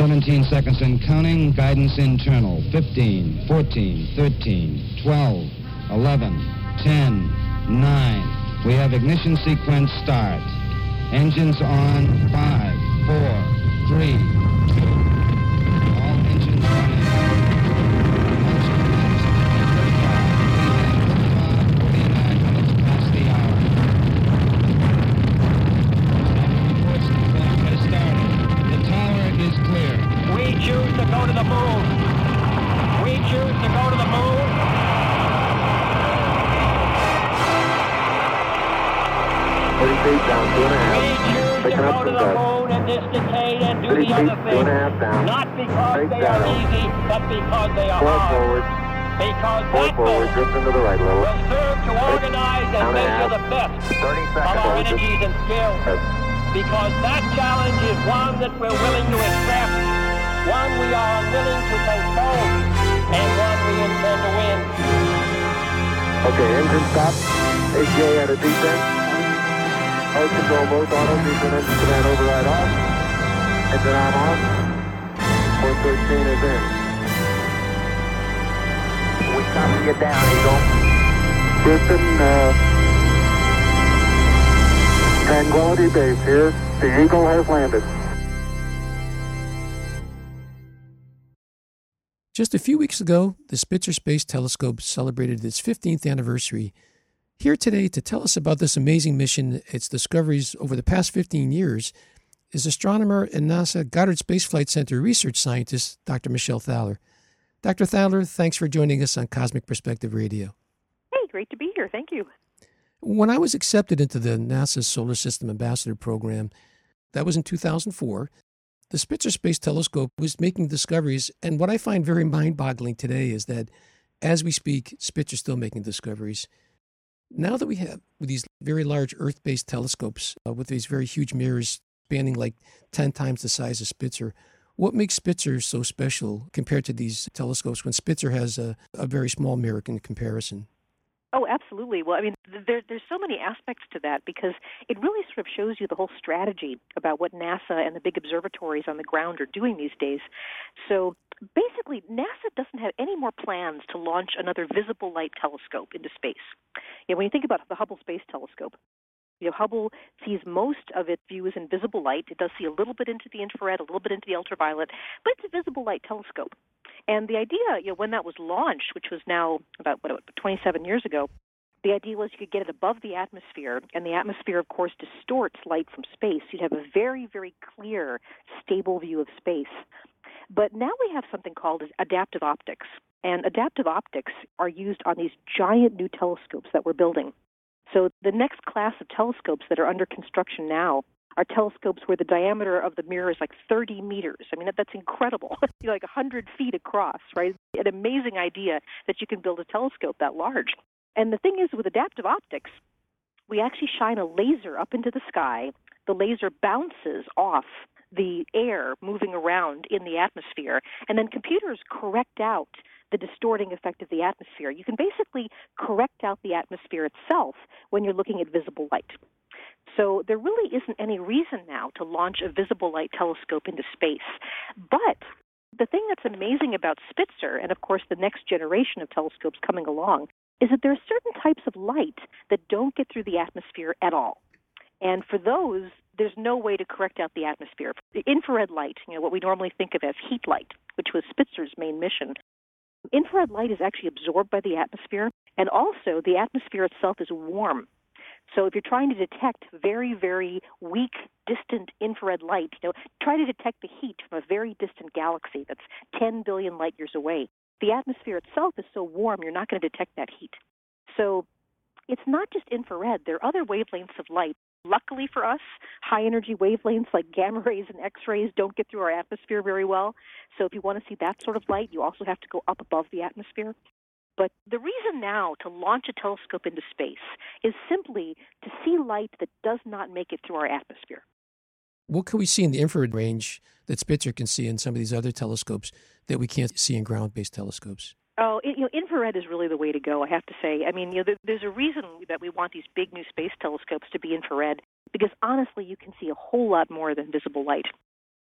17 seconds and counting. Guidance internal. 15, 14, 13, 12, 11, 10, 9. We have ignition sequence start. Engines on. 5, 4, 3, 2. All engines running. Launch commenced. 49 minutes past the hour. Reports the clock has started. The tower is clear. We choose to go to the moon. We choose to go to the moon. 30 feet down, 2.5. We choose to go to the moon in this decade and do the other things. 2.5 down. Not because they are easy, but because they are 4 hard. forward. Because 4 that forward, goal drift into the right a little. will serve to organize and measure the best 30 of seconds. our energies and skills. Because that challenge is one that we're willing to accept, one we are willing to postpone, and one we intend to win. Okay, engine stop. HJ at a descent. Mode control, both auto, descent engine command override off. Engine arm off. 413 is in. We copy you down, Eagle. Houston, Tranquility Base here. The Eagle has landed. Just a few weeks ago, the Spitzer Space Telescope celebrated its 15th anniversary. Here today to tell us about this amazing mission, its discoveries over the past 15 years, is astronomer and NASA Goddard Space Flight Center research scientist, Dr. Michelle Thaler. Dr. Thaler, thanks for joining us on Cosmic Perspective Radio. Hey, great to be here. Thank you. When I was accepted into the NASA Solar System Ambassador Program, that was in 2004, the Spitzer Space Telescope was making discoveries, and what I find very mind-boggling today is that as we speak, Spitzer's still making discoveries. Now that we have these very large Earth-based telescopes with these very huge mirrors spanning like 10 times the size of Spitzer, what makes Spitzer so special compared to these telescopes when Spitzer has a very small mirror in comparison? Oh, absolutely. Well, I mean, there's so many aspects to that because it really sort of shows you the whole strategy about what NASA and the big observatories on the ground are doing these days. So basically, NASA doesn't have any more plans to launch another visible light telescope into space. When you think about the Hubble Space Telescope, Hubble sees most of its view as in visible light. It does see a little bit into the infrared, a little bit into the ultraviolet, but it's a visible light telescope. And the idea, when that was launched, which was now about 27 years ago, the idea was you could get it above the atmosphere, and the atmosphere, of course, distorts light from space. You'd have a very, very clear, stable view of space. But now we have something called adaptive optics, and adaptive optics are used on these giant new telescopes that we're building. So the next class of telescopes that are under construction now are telescopes where the diameter of the mirror is like 30 meters. I mean, that's incredible. Like 100 feet across, right? An amazing idea that you can build a telescope that large. And the thing is, with adaptive optics, we actually shine a laser up into the sky. The laser bounces off the air moving around in the atmosphere, and then computers correct out the distorting effect of the atmosphere. You can basically correct out the atmosphere itself when you're looking at visible light. So there really isn't any reason now to launch a visible light telescope into space. But the thing that's amazing about Spitzer, and of course the next generation of telescopes coming along, is that there are certain types of light that don't get through the atmosphere at all. And for those, there's no way to correct out the atmosphere. The infrared light, what we normally think of as heat light, which was Spitzer's main mission, infrared light is actually absorbed by the atmosphere, and also the atmosphere itself is warm. So if you're trying to detect very, very weak, distant infrared light, try to detect the heat from a very distant galaxy that's 10 billion light years away. The atmosphere itself is so warm, you're not going to detect that heat. So it's not just infrared. There are other wavelengths of light. Luckily for us, high-energy wavelengths like gamma rays and X-rays don't get through our atmosphere very well. So if you want to see that sort of light, you also have to go up above the atmosphere. But the reason now to launch a telescope into space is simply to see light that does not make it through our atmosphere. What can we see in the infrared range that Spitzer can see in some of these other telescopes that we can't see in ground-based telescopes? Oh, infrared is really the way to go, I have to say. I mean, there's a reason that we want these big new space telescopes to be infrared, because honestly, you can see a whole lot more than visible light.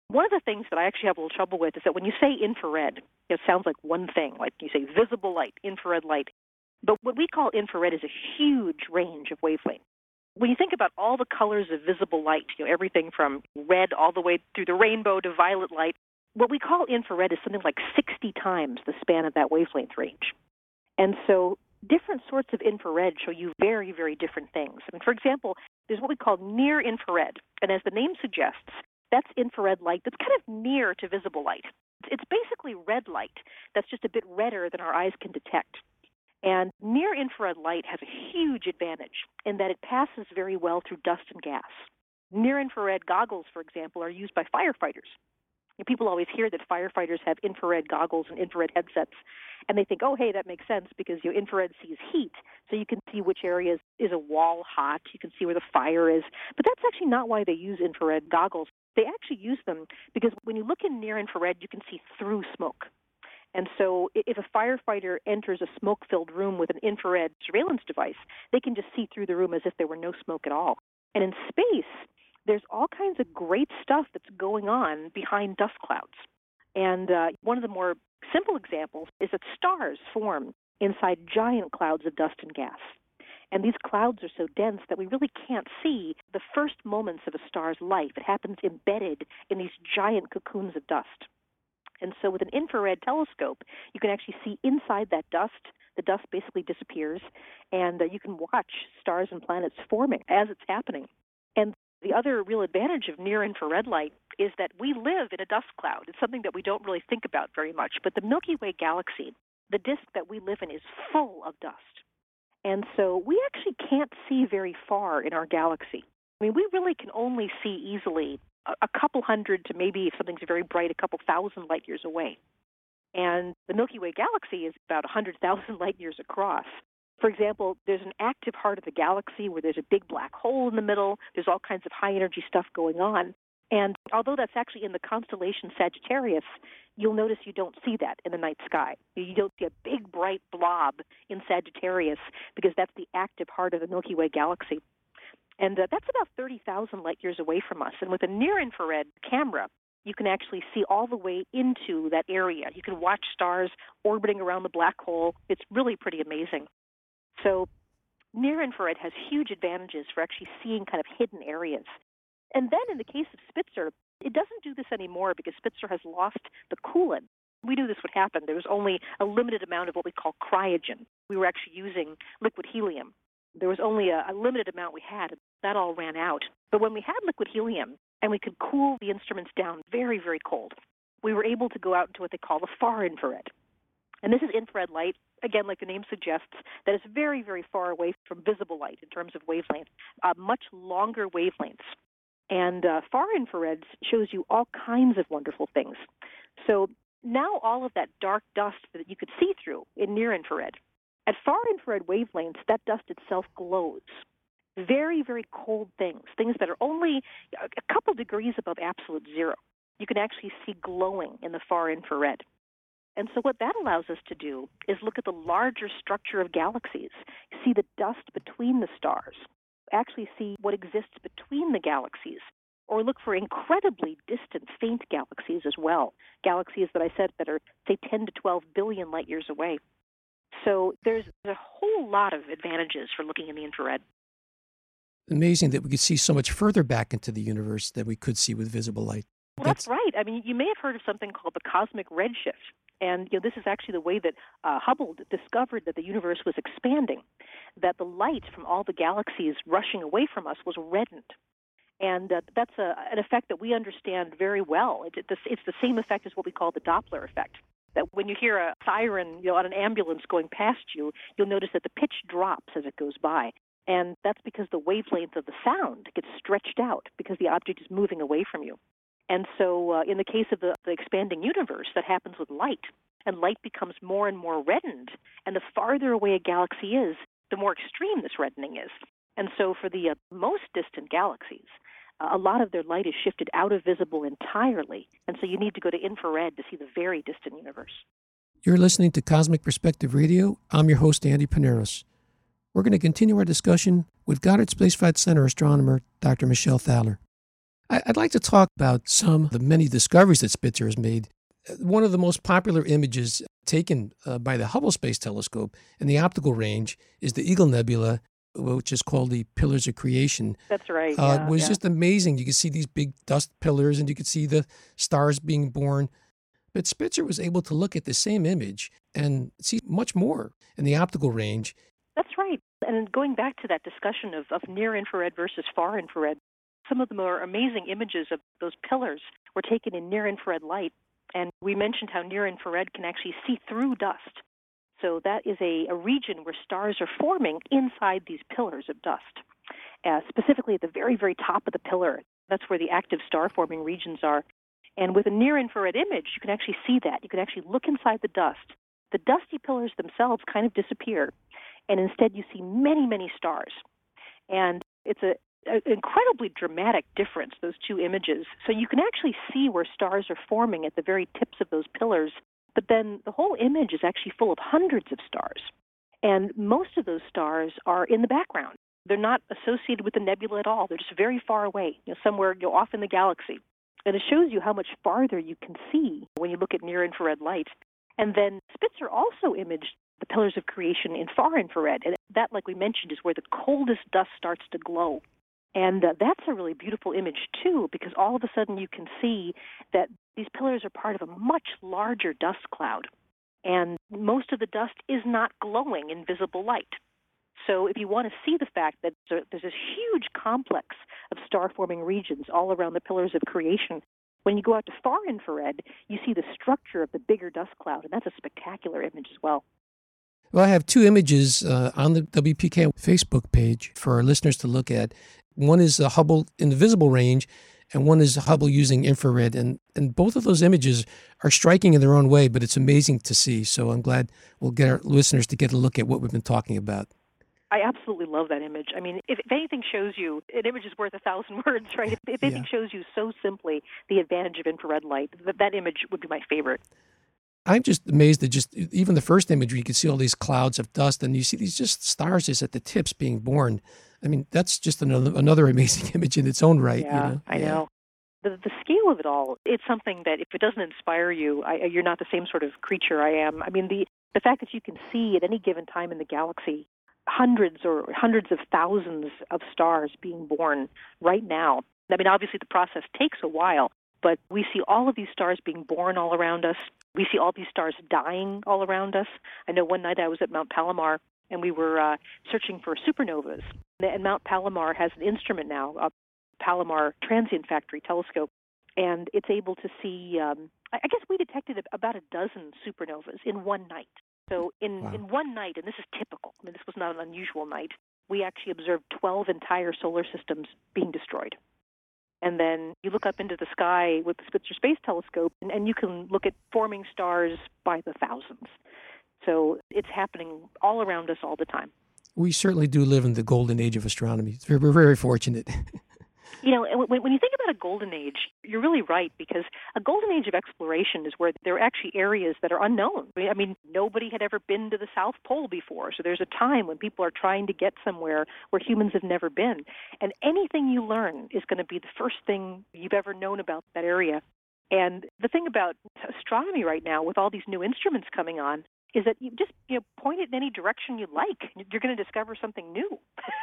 One of the things that I actually have a little trouble with is that when you say infrared, it sounds like one thing, like you say visible light, infrared light. But what we call infrared is a huge range of wavelength. When you think about all the colors of visible light, everything from red all the way through the rainbow to violet light, what we call infrared is something like 60 times the span of that wavelength range. And so different sorts of infrared show you very, very different things. I mean, for example, there's what we call near infrared. And as the name suggests, that's infrared light that's kind of near to visible light. It's basically red light that's just a bit redder than our eyes can detect. And near-infrared light has a huge advantage in that it passes very well through dust and gas. Near-infrared goggles, for example, are used by firefighters. And people always hear that firefighters have infrared goggles and infrared headsets, and they think, oh, hey, that makes sense because infrared sees heat, so you can see which area is a wall hot, you can see where the fire is. But that's actually not why they use infrared goggles. They actually use them because when you look in near-infrared, you can see through smoke. And so if a firefighter enters a smoke-filled room with an infrared surveillance device, they can just see through the room as if there were no smoke at all. And in space, there's all kinds of great stuff that's going on behind dust clouds. And one of the more simple examples is that stars form inside giant clouds of dust and gas. And these clouds are so dense that we really can't see the first moments of a star's life. It happens embedded in these giant cocoons of dust. And so with an infrared telescope, you can actually see inside that dust. The dust basically disappears, and you can watch stars and planets forming as it's happening. And the other real advantage of near-infrared light is that we live in a dust cloud. It's something that we don't really think about very much. But the Milky Way galaxy, the disk that we live in, is full of dust. And so we actually can't see very far in our galaxy. I mean, we really can only see easily a couple hundred to maybe, if something's very bright, a couple thousand light years away. And the Milky Way galaxy is about 100,000 light years across. For example, there's an active heart of the galaxy where there's a big black hole in the middle. There's all kinds of high-energy stuff going on. And although that's actually in the constellation Sagittarius, you'll notice you don't see that in the night sky. You don't see a big, bright blob in Sagittarius because that's the active heart of the Milky Way galaxy. And that's about 30,000 light years away from us. And with a near-infrared camera, you can actually see all the way into that area. You can watch stars orbiting around the black hole. It's really pretty amazing. So near-infrared has huge advantages for actually seeing kind of hidden areas. And then in the case of Spitzer, it doesn't do this anymore because Spitzer has lost the coolant. We knew this would happen. There was only a limited amount of what we call cryogen. We were actually using liquid helium. There was only a limited amount we had. That all ran out. But when we had liquid helium and we could cool the instruments down very, very cold, we were able to go out into what they call the far infrared. And this is infrared light, again, like the name suggests, that is very, very far away from visible light in terms of wavelength, much longer wavelengths. And far infrared shows you all kinds of wonderful things. So now all of that dark dust that you could see through in near infrared, at far infrared wavelengths, that dust itself glows. Very, very cold things that are only a couple degrees above absolute zero. You can actually see glowing in the far infrared. And so what that allows us to do is look at the larger structure of galaxies, see the dust between the stars, actually see what exists between the galaxies, or look for incredibly distant, faint galaxies as well, galaxies that I said that are, say, 10 to 12 billion light years away. So there's a whole lot of advantages for looking in the infrared. Amazing that we could see so much further back into the universe than we could see with visible light. Well, that's right. I mean, you may have heard of something called the cosmic redshift. And this is actually the way that Hubble discovered that the universe was expanding, that the light from all the galaxies rushing away from us was reddened. And that's an effect that we understand very well. It's the same effect as what we call the Doppler effect. That when you hear a siren on an ambulance going past you, you'll notice that the pitch drops as it goes by. And that's because the wavelength of the sound gets stretched out because the object is moving away from you. And so in the case of the expanding universe, that happens with light. And light becomes more and more reddened. And the farther away a galaxy is, the more extreme this reddening is. And so for the most distant galaxies, a lot of their light is shifted out of visible entirely. And so you need to go to infrared to see the very distant universe. You're listening to Cosmic Perspective Radio. I'm your host, Andy Paneros. We're going to continue our discussion with Goddard Space Flight Center astronomer Dr. Michelle Thaler. I'd like to talk about some of the many discoveries that Spitzer has made. One of the most popular images taken by the Hubble Space Telescope in the optical range is the Eagle Nebula, which is called the Pillars of Creation. That's right. It was just amazing. You could see these big dust pillars and you could see the stars being born. But Spitzer was able to look at the same image and see much more in the optical range. That's right. And going back to that discussion of near-infrared versus far-infrared, some of the more amazing images of those pillars were taken in near-infrared light. And we mentioned how near-infrared can actually see through dust. So that is a region where stars are forming inside these pillars of dust. Specifically at the very, very top of the pillar, that's where the active star-forming regions are. And with a near-infrared image, you can actually see that. You can actually look inside the dust. The dusty pillars themselves kind of disappear, and instead you see many, many stars. And it's an incredibly dramatic difference, those two images. So you can actually see where stars are forming at the very tips of those pillars, but then the whole image is actually full of hundreds of stars. And most of those stars are in the background. They're not associated with the nebula at all. They're just very far away, somewhere off in the galaxy. And it shows you how much farther you can see when you look at near-infrared light. And then Spitzer also imaged the pillars of creation in far-infrared. And that, like we mentioned, is where the coldest dust starts to glow. And that's a really beautiful image, too, because all of a sudden you can see that these pillars are part of a much larger dust cloud. And most of the dust is not glowing in visible light. So if you want to see the fact that there's this huge complex of star-forming regions all around the pillars of creation, when you go out to far-infrared, you see the structure of the bigger dust cloud, and that's a spectacular image as well. Well, I have two images on the WPK Facebook page for our listeners to look at. One is Hubble in the visible range, and one is Hubble using infrared. And both of those images are striking in their own way, but it's amazing to see. So I'm glad we'll get our listeners to get a look at what we've been talking about. I absolutely love that image. I mean, if anything shows you, an image is worth 1,000 words, right? If anything shows you so simply the advantage of infrared light, that image would be my favorite. I'm just amazed that just even the first image where you can see all these clouds of dust and you see these just stars just at the tips being born. I mean, that's just another amazing image in its own right. Yeah, I know. The scale of it all, it's something that if it doesn't inspire you, you're not the same sort of creature I am. I mean, the fact that you can see at any given time in the galaxy hundreds of thousands of stars being born right now. I mean, obviously the process takes a while, but we see all of these stars being born all around us. We see all these stars dying all around us. I know one night I was at Mount Palomar, and we were searching for supernovas. And Mount Palomar has an instrument now, a Palomar Transient Factory telescope, and it's able to see, I guess we detected about a dozen supernovas in one night. So in one night, and this is typical, I mean, this was not an unusual night, we actually observed 12 entire solar systems being destroyed. And then you look up into the sky with the Spitzer Space Telescope, and you can look at forming stars by the thousands. So it's happening all around us all the time. We certainly do live in the golden age of astronomy. We're very fortunate. When you think about a golden age, you're really right, because a golden age of exploration is where there are actually areas that are unknown. I mean, nobody had ever been to the South Pole before, so there's a time when people are trying to get somewhere where humans have never been. And anything you learn is going to be the first thing you've ever known about that area. And the thing about astronomy right now, with all these new instruments coming on, is that you just point it in any direction you like. You're going to discover something new.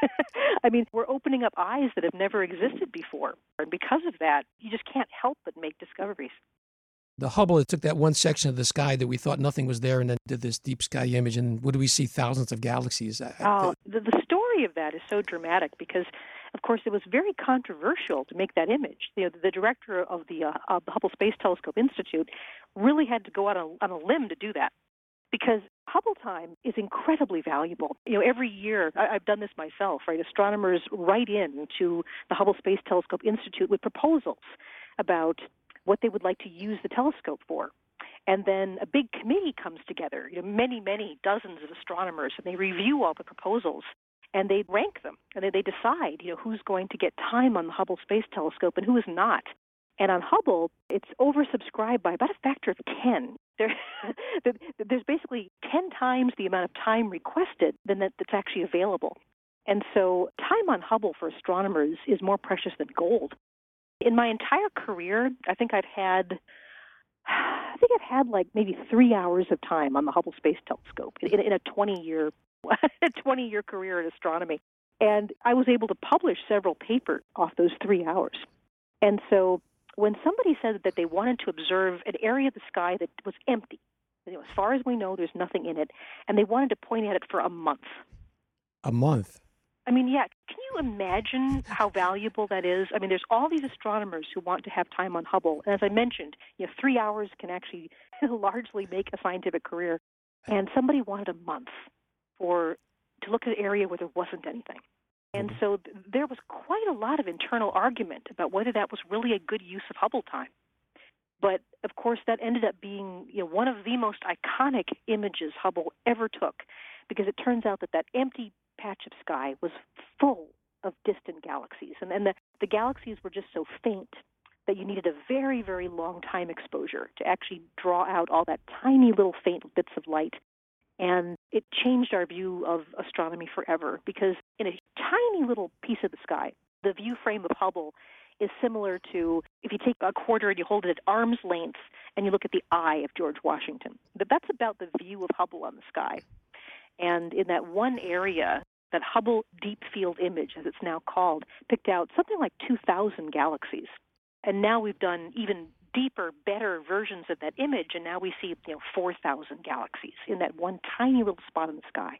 I mean, we're opening up eyes that have never existed before. And because of that, you just can't help but make discoveries. The Hubble, it took that one section of the sky that we thought nothing was there and then did this deep sky image. And what do we see? Thousands of galaxies. The story of that is so dramatic because, of course, it was very controversial to make that image. The director of the Hubble Space Telescope Institute really had to go out on a limb to do that, because Hubble time is incredibly valuable. Every year, I've done this myself, right? Astronomers write in to the Hubble Space Telescope Institute with proposals about what they would like to use the telescope for. And then a big committee comes together, many, many dozens of astronomers, and they review all the proposals, and they rank them, and they decide, who's going to get time on the Hubble Space Telescope and who is not. And on Hubble, it's oversubscribed by about a factor of 10. There's basically 10 times the amount of time requested than that's actually available. And so time on Hubble for astronomers is more precious than gold. In my entire career, I think I've had like maybe 3 hours of time on the Hubble Space Telescope in a 20-year career in astronomy. And I was able to publish several papers off those 3 hours. And so when somebody said that they wanted to observe an area of the sky that was empty, as far as we know, there's nothing in it, and they wanted to point at it for a month. A month? I mean, yeah. Can you imagine how valuable that is? I mean, there's all these astronomers who want to have time on Hubble. And as I mentioned, 3 hours can actually largely make a scientific career. And somebody wanted a month to look at an area where there wasn't anything. And so there was quite a lot of internal argument about whether that was really a good use of Hubble time. But, of course, that ended up being one of the most iconic images Hubble ever took, because it turns out that empty patch of sky was full of distant galaxies. And then the galaxies were just so faint that you needed a very, very long time exposure to actually draw out all that tiny little faint bits of light. And it changed our view of astronomy forever, because in a tiny little piece of the sky, the view frame of Hubble is similar to if you take a quarter and you hold it at arm's length and you look at the eye of George Washington. But that's about the view of Hubble on the sky. And in that one area, that Hubble Deep Field Image, as it's now called, picked out something like 2,000 galaxies. And now we've done even deeper, better versions of that image, and now we see 4,000 galaxies in that one tiny little spot in the sky.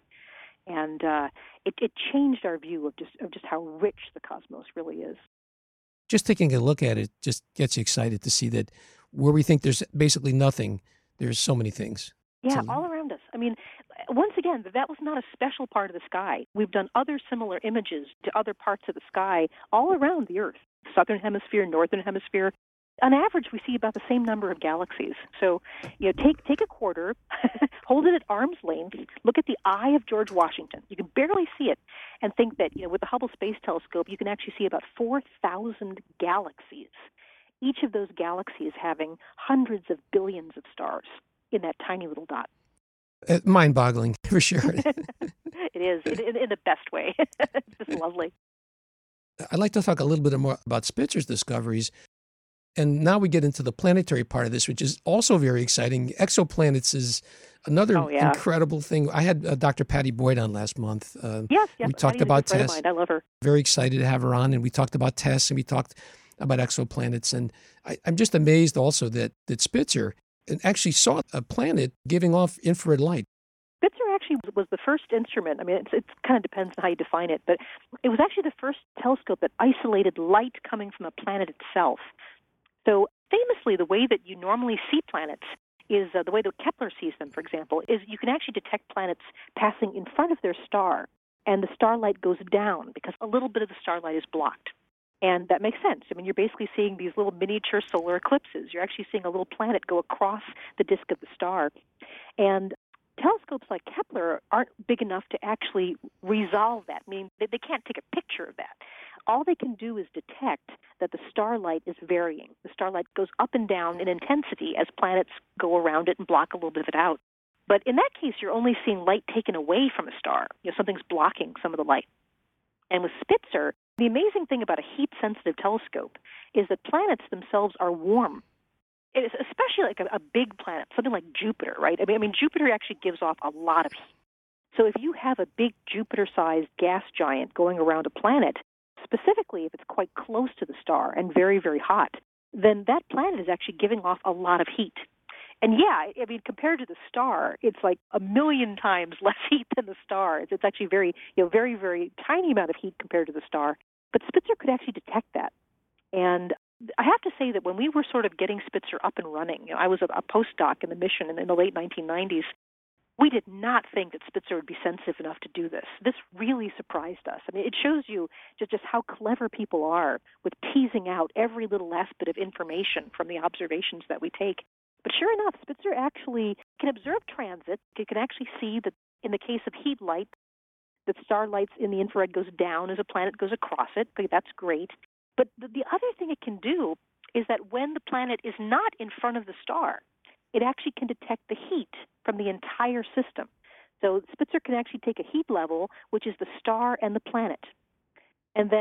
And it changed our view of just how rich the cosmos really is. Just taking a look at it just gets you excited to see that where we think there's basically nothing, there's so many things. Yeah, all around us. I mean, once again, that was not a special part of the sky. We've done other similar images to other parts of the sky all around the Earth, southern hemisphere, northern hemisphere. On average, we see about the same number of galaxies. So, take a quarter, hold it at arm's length, look at the eye of George Washington. You can barely see it, and think that, with the Hubble Space Telescope, you can actually see about 4,000 galaxies, each of those galaxies having hundreds of billions of stars in that tiny little dot. Mind-boggling, for sure. It is, in the best way. It's just lovely. I'd like to talk a little bit more about Spitzer's discoveries. And now we get into the planetary part of this, which is also very exciting. Exoplanets is another incredible thing. I had Dr. Patty Boyd on last month. Yes. We talked about TESS. I love her. Very excited to have her on. And we talked about TESS and we talked about exoplanets. And I'm just amazed also that Spitzer actually saw a planet giving off infrared light. Spitzer actually was the first instrument. I mean, it kind of depends on how you define it, but it was actually the first telescope that isolated light coming from a planet itself. So famously, the way that you normally see planets is the way that Kepler sees them, for example, is you can actually detect planets passing in front of their star, and the starlight goes down because a little bit of the starlight is blocked. And that makes sense. I mean, you're basically seeing these little miniature solar eclipses. You're actually seeing a little planet go across the disk of the star. And telescopes like Kepler aren't big enough to actually resolve that. I mean, they can't take a picture of that. All they can do is detect that the starlight is varying. The starlight goes up and down in intensity as planets go around it and block a little bit of it out. But in that case, you're only seeing light taken away from a star. Something's blocking some of the light. And with Spitzer, the amazing thing about a heat-sensitive telescope is that planets themselves are warm. It is especially like a big planet, something like Jupiter, right? I mean, Jupiter actually gives off a lot of heat. So if you have a big Jupiter-sized gas giant going around a planet, specifically if it's quite close to the star and very, very hot, then that planet is actually giving off a lot of heat. And yeah, I mean, compared to the star, it's like 1,000,000 times less heat than the star. It's actually very, very, very tiny amount of heat compared to the star. But Spitzer could actually detect that. And I have to say that when we were sort of getting Spitzer up and running, I was a postdoc in the mission in the late 1990s, we did not think that Spitzer would be sensitive enough to do this. This really surprised us. I mean, it shows you just how clever people are with teasing out every little last bit of information from the observations that we take. But sure enough, Spitzer actually can observe transit. It can actually see that in the case of heat light, that starlight in the infrared goes down as a planet goes across it. Okay, that's great. But the other thing it can do is that when the planet is not in front of the star, it actually can detect the heat from the entire system. So Spitzer can actually take a heat level, which is the star and the planet, and then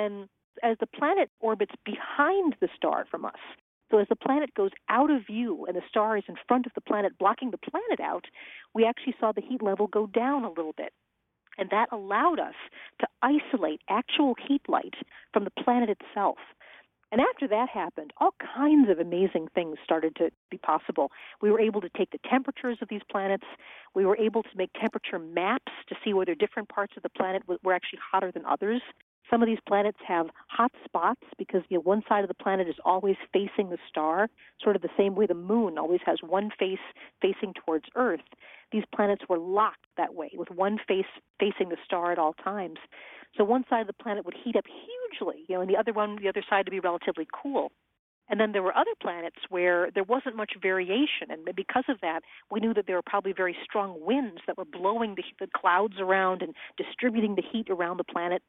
As the planet orbits behind the star from us, so as the planet goes out of view and the star is in front of the planet, blocking the planet out, we actually saw the heat level go down a little bit. And that allowed us to isolate actual heat light from the planet itself. And after that happened, all kinds of amazing things started to be possible. We were able to take the temperatures of these planets. We were able to make temperature maps to see whether different parts of the planet were actually hotter than others. Some of these planets have hot spots because one side of the planet is always facing the star, sort of the same way the moon always has one face facing towards Earth. These planets were locked that way, with one face facing the star at all times. So one side of the planet would heat up hugely, and the other side to be relatively cool. And then there were other planets where there wasn't much variation, and because of that, we knew that there were probably very strong winds that were blowing the clouds around and distributing the heat around the planet.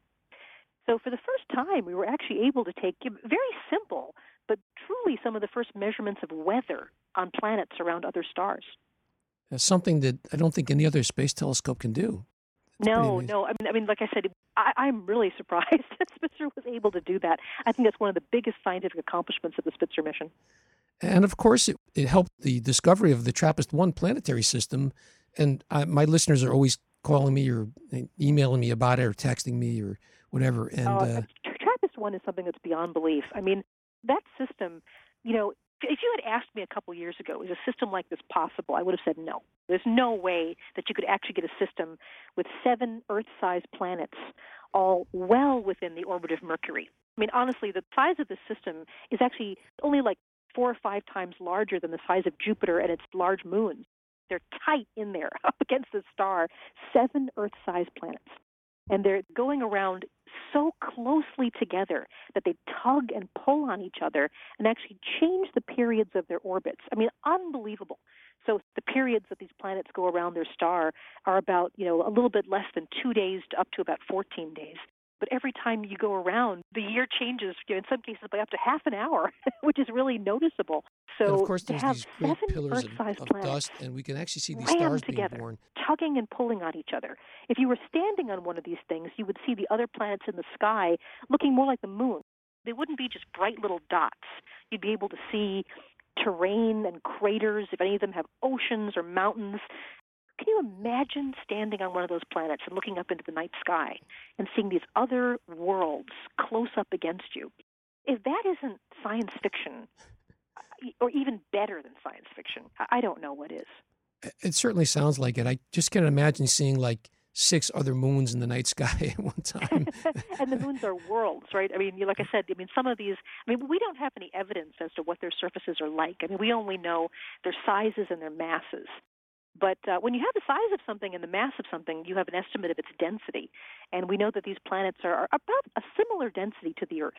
So for the first time, we were actually able to take very simple, but truly some of the first measurements of weather on planets around other stars. That's something that I don't think any other space telescope can do. No. I mean, like I said, I'm really surprised that Spitzer was able to do that. I think that's one of the biggest scientific accomplishments of the Spitzer mission. And of course, it helped the discovery of the TRAPPIST-1 planetary system. And my listeners are always calling me or emailing me about it or texting me or whatever. And TRAPPIST-1 is something that's beyond belief. I mean, that system, if you had asked me a couple years ago, is a system like this possible, I would have said no. There's no way that you could actually get a system with 7 Earth-sized planets all well within the orbit of Mercury. I mean, honestly, the size of this system is actually only like 4 or 5 times larger than the size of Jupiter and its large moons. They're tight in there up against the star, 7 Earth-sized planets. And they're going around so closely together that they tug and pull on each other and actually change the periods of their orbits. I mean, unbelievable. So the periods that these planets go around their star are about, a little bit less than 2 days to up to about 14 days. But every time you go around, the year changes, in some cases by up to half an hour, which is really noticeable. So and of course, there's these great 7 pillars Earth-sized of planets dust, and we can actually see these stars being together, born. tugging and pulling on each other. If you were standing on one of these things, you would see the other planets in the sky looking more like the moon. They wouldn't be just bright little dots. You'd be able to see terrain and craters, if any of them have oceans or mountains. Can you imagine standing on one of those planets and looking up into the night sky and seeing these other worlds close up against you? If that isn't science fiction, or even better than science fiction, I don't know what is. It certainly sounds like it. I just can't imagine seeing like 6 other moons in the night sky at one time. And the moons are worlds, right? I mean, like I said, some of these, we don't have any evidence as to what their surfaces are like. I mean, we only know their sizes and their masses. But when you have the size of something and the mass of something, you have an estimate of its density. And we know that these planets are about a similar density to the Earth.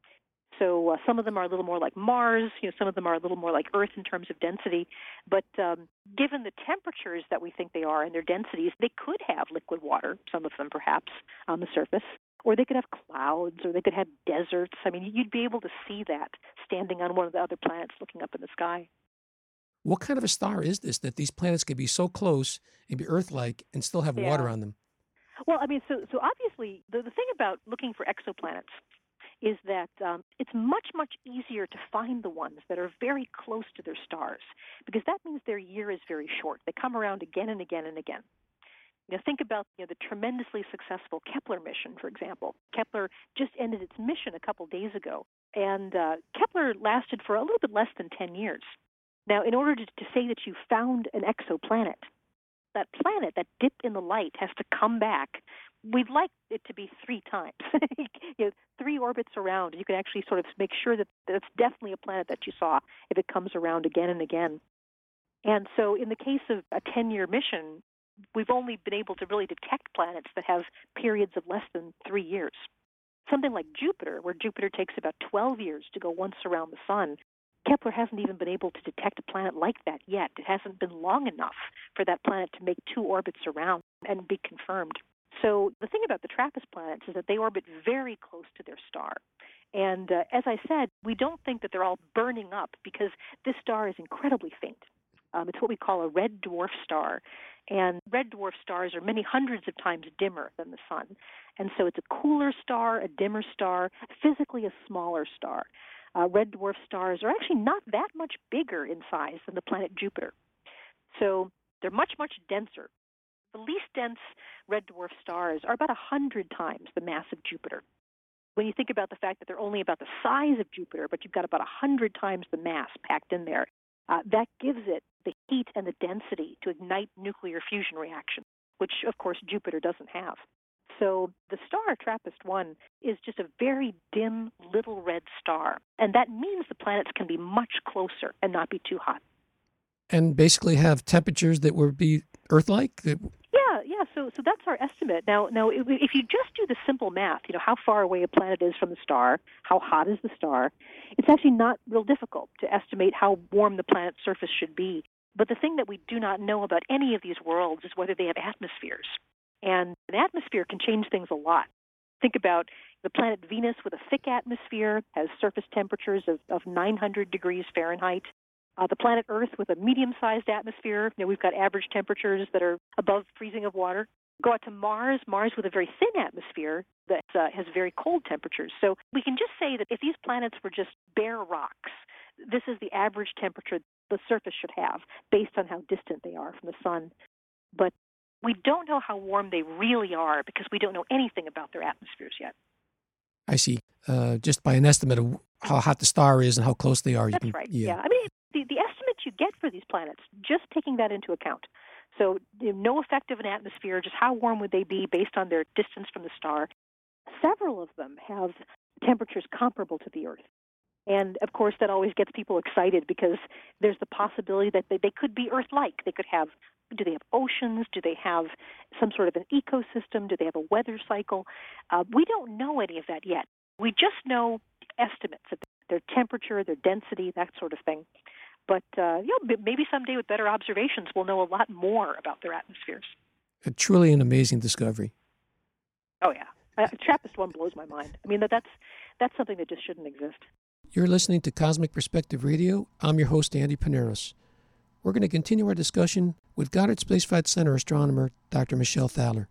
So some of them are a little more like Mars, some of them are a little more like Earth in terms of density. But given the temperatures that we think they are and their densities, they could have liquid water, some of them perhaps, on the surface. Or they could have clouds, or they could have deserts. I mean, you'd be able to see that standing on one of the other planets looking up in the sky. What kind of a star is this that these planets could be so close and be Earth-like and still have water on them? Well, so obviously the thing about looking for exoplanets is that it's much, much easier to find the ones that are very close to their stars, because that means their year is very short. They come around again and again and again. Think about the tremendously successful Kepler mission, for example. Kepler just ended its mission a couple days ago, and Kepler lasted for a little bit less than 10 years. Now, in order to say that you found an exoplanet, that planet, that dip in the light, has to come back. We'd like it to be 3 times, 3 orbits around. You can actually sort of make sure that it's definitely a planet that you saw if it comes around again and again. And so in the case of a 10-year mission, we've only been able to really detect planets that have periods of less than 3 years. Something like Jupiter, where Jupiter takes about 12 years to go once around the sun, Kepler hasn't even been able to detect a planet like that yet. It hasn't been long enough for that planet to make 2 orbits around and be confirmed. So the thing about the TRAPPIST planets is that they orbit very close to their star. And as I said, we don't think that they're all burning up because this star is incredibly faint. It's what we call a red dwarf star. And red dwarf stars are many hundreds of times dimmer than the sun. And so it's a cooler star, a dimmer star, physically a smaller star. Red dwarf stars are actually not that much bigger in size than the planet Jupiter. So they're much, much denser. The least dense red dwarf stars are about 100 times the mass of Jupiter. When you think about the fact that they're only about the size of Jupiter, but you've got about 100 times the mass packed in there, that gives it the heat and the density to ignite nuclear fusion reactions, which, of course, Jupiter doesn't have. So the star TRAPPIST-1 is just a very dim little red star, and that means the planets can be much closer and not be too hot. And basically have temperatures that would be Earth-like? Yeah. So that's our estimate. Now, if you just do the simple math, how far away a planet is from the star, how hot is the star, it's actually not real difficult to estimate how warm the planet's surface should be. But the thing that we do not know about any of these worlds is whether they have atmospheres. And an atmosphere can change things a lot. Think about the planet Venus with a thick atmosphere, has surface temperatures of 900 degrees Fahrenheit. The planet Earth with a medium-sized atmosphere, we've got average temperatures that are above freezing of water. Go out to Mars with a very thin atmosphere that has very cold temperatures. So we can just say that if these planets were just bare rocks, this is the average temperature the surface should have based on how distant they are from the sun. But we don't know how warm they really are because we don't know anything about their atmospheres yet. I see. Just by an estimate of how hot the star is and how close they are. That's right. Yeah. I mean, the estimate you get for these planets, just taking that into account. So no effect of an atmosphere, just how warm would they be based on their distance from the star. Several of them have temperatures comparable to the Earth. And, of course, that always gets people excited because there's the possibility that they could be Earth-like. They could have, do they have oceans? Do they have some sort of an ecosystem? Do they have a weather cycle? We don't know any of that yet. We just know estimates of their temperature, their density, that sort of thing. But maybe someday with better observations, we'll know a lot more about their atmospheres. Truly an amazing discovery. Oh, yeah. TRAPPIST-1 blows my mind. I mean, that's something that just shouldn't exist. You're listening to Cosmic Perspective Radio. I'm your host, Andy Paneros. We're going to continue our discussion with Goddard Space Flight Center astronomer Dr. Michelle Thaler.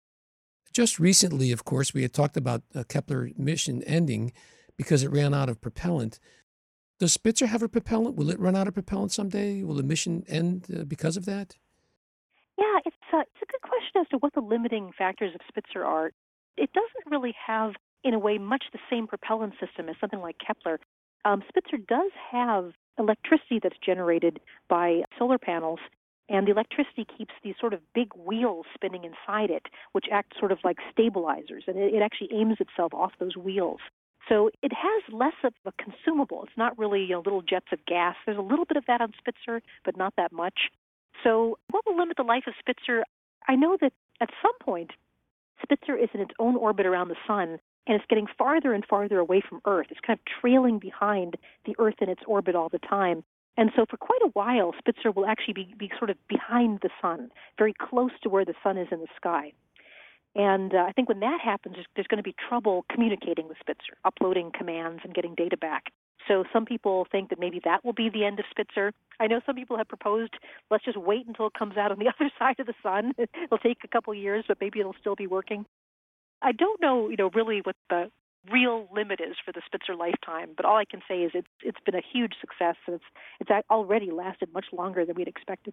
Just recently, of course, we had talked about a Kepler mission ending because it ran out of propellant. Does Spitzer have a propellant? Will it run out of propellant someday? Will the mission end because of that? Yeah, it's a good question as to what the limiting factors of Spitzer are. It doesn't really have, in a way, much the same propellant system as something like Kepler. Spitzer does have electricity that's generated by solar panels, and the electricity keeps these sort of big wheels spinning inside it, which act sort of like stabilizers, and it actually aims itself off those wheels. So it has less of a consumable. It's not really little jets of gas. There's a little bit of that on Spitzer, but not that much. So what will limit the life of Spitzer? I know that at some point, Spitzer is in its own orbit around the sun, and it's getting farther and farther away from Earth. It's kind of trailing behind the Earth in its orbit all the time. And so for quite a while, Spitzer will actually be sort of behind the sun, very close to where the sun is in the sky. And I think when that happens, there's going to be trouble communicating with Spitzer, uploading commands and getting data back. So some people think that maybe that will be the end of Spitzer. I know some people have proposed, let's just wait until it comes out on the other side of the sun. It'll take a couple years, but maybe it'll still be working. I don't know, really what the real limit is for the Spitzer lifetime, but all I can say is it's been a huge success, and it's already lasted much longer than we'd expected.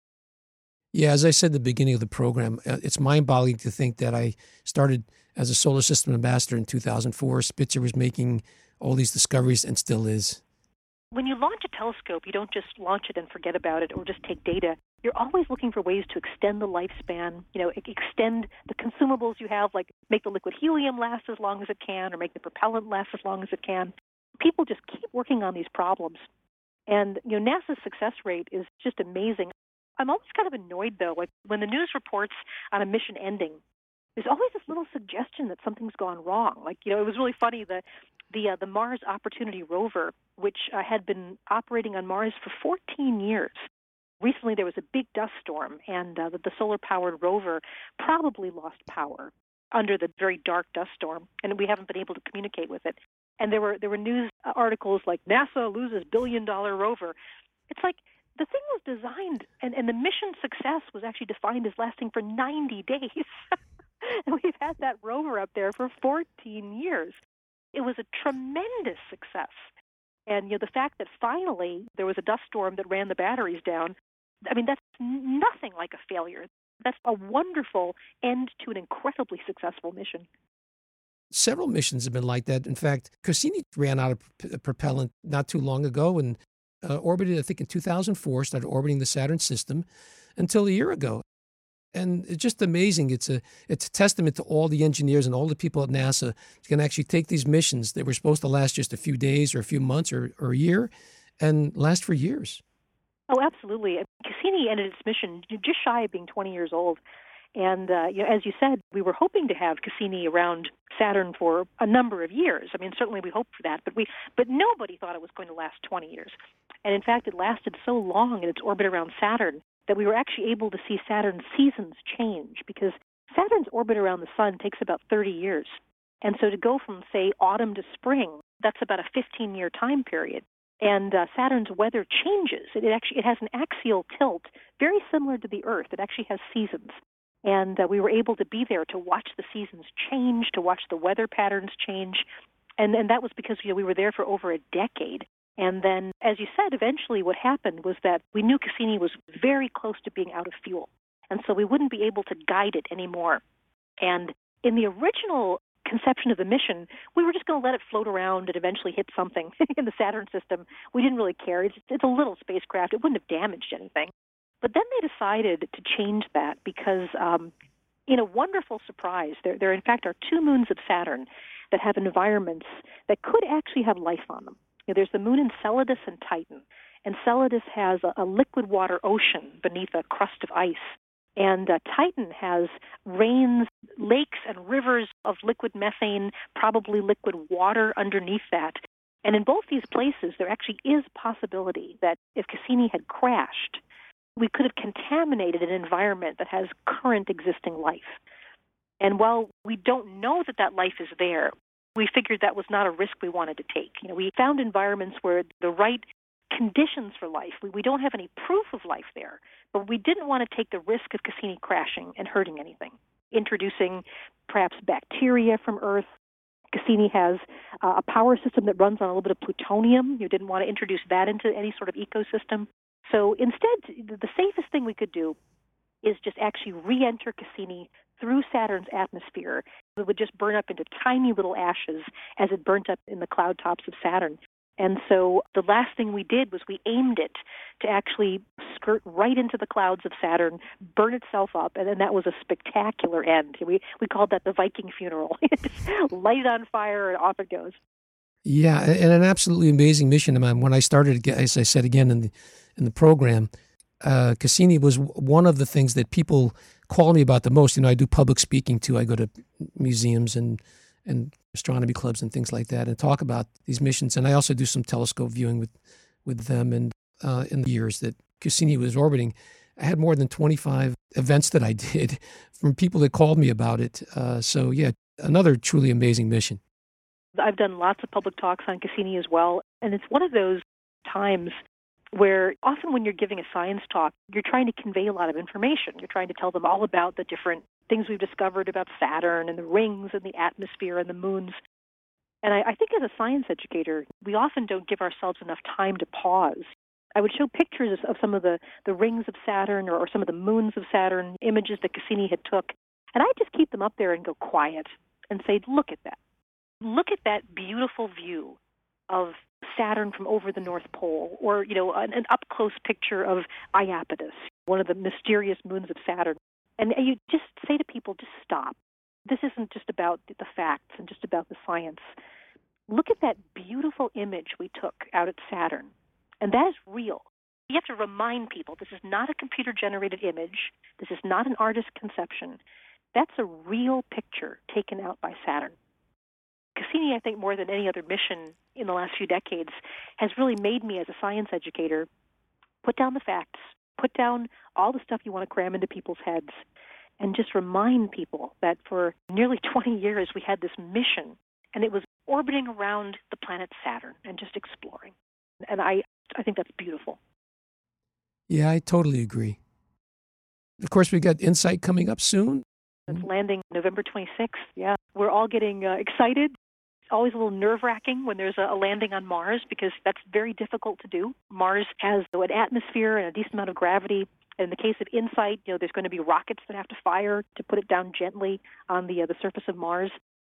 Yeah, as I said at the beginning of the program, it's mind-boggling to think that I started as a solar system ambassador in 2004. Spitzer was making all these discoveries and still is. When you launch a telescope, you don't just launch it and forget about it or just take data. You're always looking for ways to extend the lifespan, extend the consumables you have, like make the liquid helium last as long as it can or make the propellant last as long as it can. People just keep working on these problems. And, NASA's success rate is just amazing. I'm always kind of annoyed, though, like when the news reports on a mission ending, there's always this little suggestion that something's gone wrong. Like, it was really funny, the Mars Opportunity rover, which had been operating on Mars for 14 years. Recently, there was a big dust storm, and the solar-powered rover probably lost power under the very dark dust storm, and we haven't been able to communicate with it. And there were news articles like, NASA loses billion-dollar rover. It's like, the thing was designed, and the mission success was actually defined as lasting for 90 days. And we've had that rover up there for 14 years. It was a tremendous success. And the fact that finally there was a dust storm that ran the batteries down, I mean, that's nothing like a failure. That's a wonderful end to an incredibly successful mission. Several missions have been like that. In fact, Cassini ran out of propellant not too long ago and orbited, I think, in 2004, started orbiting the Saturn system until a year ago. And it's just amazing. It's a testament to all the engineers and all the people at NASA who can actually take these missions that were supposed to last just a few days or a few months or a year and last for years. Oh, absolutely. Cassini ended its mission just shy of being 20 years old. And, as you said, we were hoping to have Cassini around Saturn for a number of years. I mean, certainly we hoped for that, but nobody thought it was going to last 20 years. And in fact, it lasted so long in its orbit around Saturn that we were actually able to see Saturn's seasons change, because Saturn's orbit around the sun takes about 30 years. And so to go from, say, autumn to spring, that's about a 15-year time period. And Saturn's weather changes. It has an axial tilt, very similar to the Earth. It actually has seasons. And we were able to be there to watch the seasons change, to watch the weather patterns change. And that was because we were there for over a decade. And then, as you said, eventually what happened was that we knew Cassini was very close to being out of fuel. And so we wouldn't be able to guide it anymore. And in the original conception of the mission, we were just going to let it float around and eventually hit something in the Saturn system. We didn't really care. It's a little spacecraft. It wouldn't have damaged anything. But then they decided to change that because, in a wonderful surprise, there in fact are two moons of Saturn that have environments that could actually have life on them. There's the moon Enceladus and Titan. Enceladus has a liquid water ocean beneath a crust of ice. And Titan has rains, lakes, and rivers of liquid methane, probably liquid water underneath that. And in both these places, there actually is possibility that if Cassini had crashed, we could have contaminated an environment that has current existing life. And while we don't know that life is there, we figured that was not a risk we wanted to take. We found environments where the right conditions for life, we don't have any proof of life there, but we didn't want to take the risk of Cassini crashing and hurting anything, introducing perhaps bacteria from Earth. Cassini has a power system that runs on a little bit of plutonium. You didn't want to introduce that into any sort of ecosystem. So instead, the safest thing we could do is just actually re-enter Cassini through Saturn's atmosphere. It would just burn up into tiny little ashes as it burnt up in the cloud tops of Saturn. And so the last thing we did was we aimed it to actually skirt right into the clouds of Saturn, burn itself up, and then that was a spectacular end. We called that the Viking funeral. Just light it on fire and off it goes. Yeah, and an absolutely amazing mission. I mean, when I started, as I said again in the program, Cassini was one of the things that people call me about the most. I do public speaking too. I go to museums and astronomy clubs and things like that and talk about these missions. And I also do some telescope viewing with them. And in the years that Cassini was orbiting, I had more than 25 events that I did from people that called me about it. So yeah, another truly amazing mission. I've done lots of public talks on Cassini as well. And it's one of those times where often when you're giving a science talk, you're trying to convey a lot of information. You're trying to tell them all about the different things we've discovered about Saturn and the rings and the atmosphere and the moons. And I think as a science educator, we often don't give ourselves enough time to pause. I would show pictures of some of the rings of Saturn or some of the moons of Saturn, images that Cassini had took, and I just keep them up there and go quiet and say, look at that. Look at that beautiful view of Saturn from over the North Pole, or, an up-close picture of Iapetus, one of the mysterious moons of Saturn. And you just say to people, just stop. This isn't just about the facts and just about the science. Look at that beautiful image we took out at Saturn, and that is real. You have to remind people this is not a computer-generated image. This is not an artist's conception. That's a real picture taken out by Saturn. Cassini, I think, more than any other mission in the last few decades, has really made me, as a science educator, put down the facts, put down all the stuff you want to cram into people's heads, and just remind people that for nearly 20 years we had this mission, and it was orbiting around the planet Saturn and just exploring. And I think that's beautiful. Yeah, I totally agree. Of course, we've got InSight coming up soon. It's landing November 26th. Yeah, we're all getting excited. It's always a little nerve-wracking when there's a landing on Mars because that's very difficult to do. Mars has an atmosphere and a decent amount of gravity. In the case of InSight, there's going to be rockets that have to fire to put it down gently on the surface of Mars.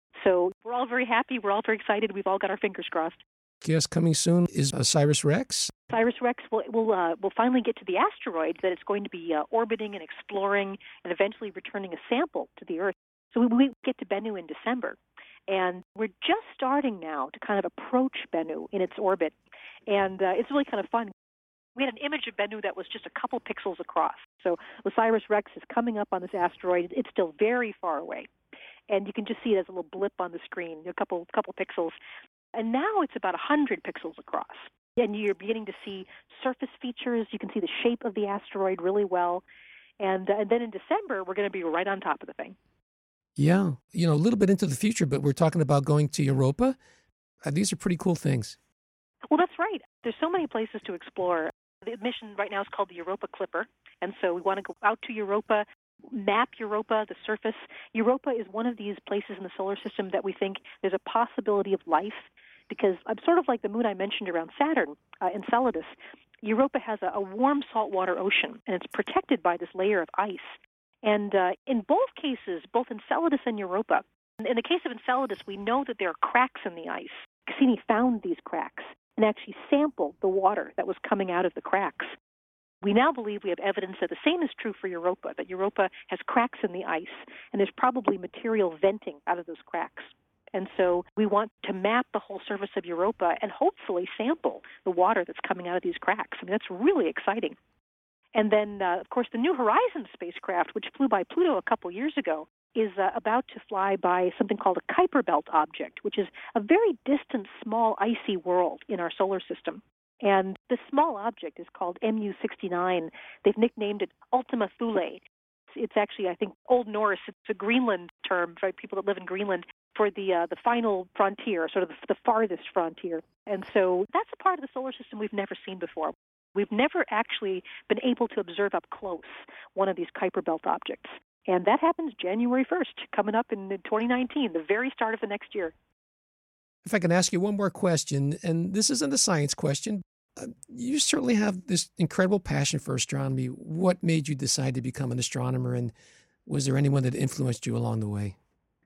So we're all very happy. We're all very excited. We've all got our fingers crossed. Yes, coming soon is OSIRIS-REx. OSIRIS-REx will finally get to the asteroid that it's going to be orbiting and exploring and eventually returning a sample to the Earth. So we get to Bennu in December. And we're just starting now to kind of approach Bennu in its orbit. And it's really kind of fun. We had an image of Bennu that was just a couple pixels across. So OSIRIS-REx is coming up on this asteroid. It's still very far away. And you can just see it as a little blip on the screen, a couple pixels. And now it's about 100 pixels across. And you're beginning to see surface features. You can see the shape of the asteroid really well. And then in December, we're going to be right on top of the thing. Yeah, a little bit into the future, but we're talking about going to Europa. These are pretty cool things. Well, that's right. There's so many places to explore. The mission right now is called the Europa Clipper. And so we want to go out to Europa, map Europa, the surface. Europa is one of these places in the solar system that we think there's a possibility of life because I'm sort of like the moon I mentioned around Saturn, Enceladus. Europa has a warm saltwater ocean, and it's protected by this layer of ice. And in both cases, both Enceladus and Europa, in the case of Enceladus, we know that there are cracks in the ice. Cassini found these cracks and actually sampled the water that was coming out of the cracks. We now believe we have evidence that the same is true for Europa, that Europa has cracks in the ice, and there's probably material venting out of those cracks. And so we want to map the whole surface of Europa and hopefully sample the water that's coming out of these cracks. I mean, that's really exciting. And then, of course, the New Horizons spacecraft, which flew by Pluto a couple years ago, is about to fly by something called a Kuiper Belt object, which is a very distant, small, icy world in our solar system. And this small object is called MU-69. They've nicknamed it Ultima Thule. It's actually, I think, Old Norse. It's a Greenland term for people that live in Greenland for the final frontier, sort of the farthest frontier. And so that's a part of the solar system we've never seen before. We've never actually been able to observe up close one of these Kuiper Belt objects. And that happens January 1st, coming up in 2019, the very start of the next year. If I can ask you one more question, and this isn't a science question, you certainly have this incredible passion for astronomy. What made you decide to become an astronomer, and was there anyone that influenced you along the way?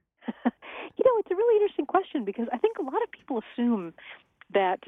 It's a really interesting question because I think a lot of people assume that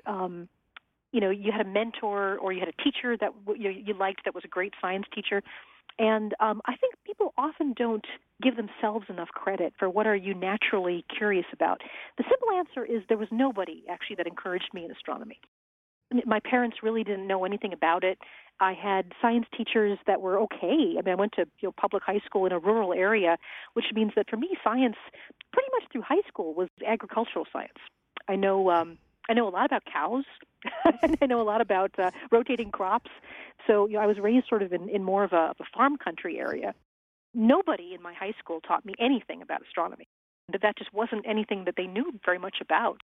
you had a mentor or you had a teacher that you liked that was a great science teacher. And I think people often don't give themselves enough credit for what are you naturally curious about. The simple answer is there was nobody, actually, that encouraged me in astronomy. My parents really didn't know anything about it. I had science teachers that were okay. I mean, I went to public high school in a rural area, which means that for me, science, pretty much through high school, was agricultural science. I know a lot about cows, and I know a lot about rotating crops. So I was raised sort of in more of a farm country area. Nobody in my high school taught me anything about astronomy. That just wasn't anything that they knew very much about.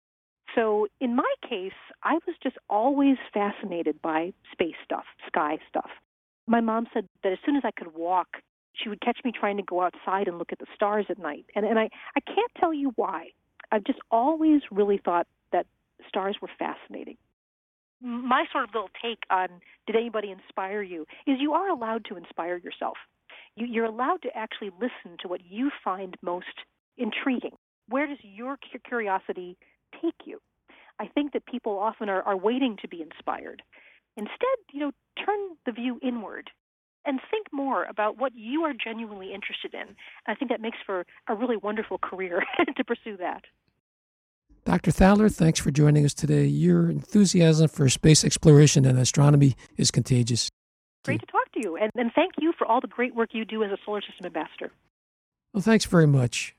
So in my case, I was just always fascinated by space stuff, sky stuff. My mom said that as soon as I could walk, she would catch me trying to go outside and look at the stars at night. And I can't tell you why. I've just always really thought that stars were fascinating. My sort of little take on did anybody inspire you is you are allowed to inspire yourself. You're allowed to actually listen to what you find most intriguing. Where does your curiosity take you? I think that people often are waiting to be inspired. Instead, turn the view inward and think more about what you are genuinely interested in. I think that makes for a really wonderful career to pursue that. Dr. Thaler, thanks for joining us today. Your enthusiasm for space exploration and astronomy is contagious. Great to talk to you, and thank you for all the great work you do as a Solar System Ambassador. Well, thanks very much.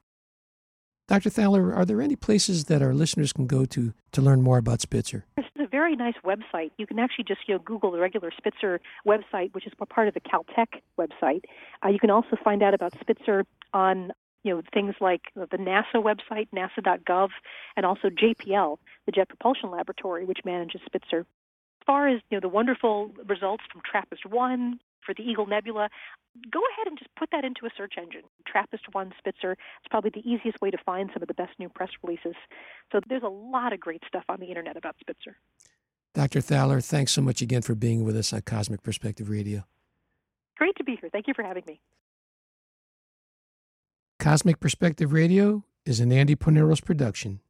Dr. Thaler, are there any places that our listeners can go to learn more about Spitzer? This is a very nice website. You can actually just Google the regular Spitzer website, which is part of the Caltech website. You can also find out about Spitzer on things like the NASA website, nasa.gov, and also JPL, the Jet Propulsion Laboratory, which manages Spitzer. As far as the wonderful results from TRAPPIST-1, for the Eagle Nebula, go ahead and just put that into a search engine. TRAPPIST-1 Spitzer. It's probably the easiest way to find some of the best new press releases. So there's a lot of great stuff on the internet about Spitzer. Dr. Thaler, thanks so much again for being with us on Cosmic Perspective Radio. Great to be here. Thank you for having me. Cosmic Perspective Radio is an Andy Poneros production.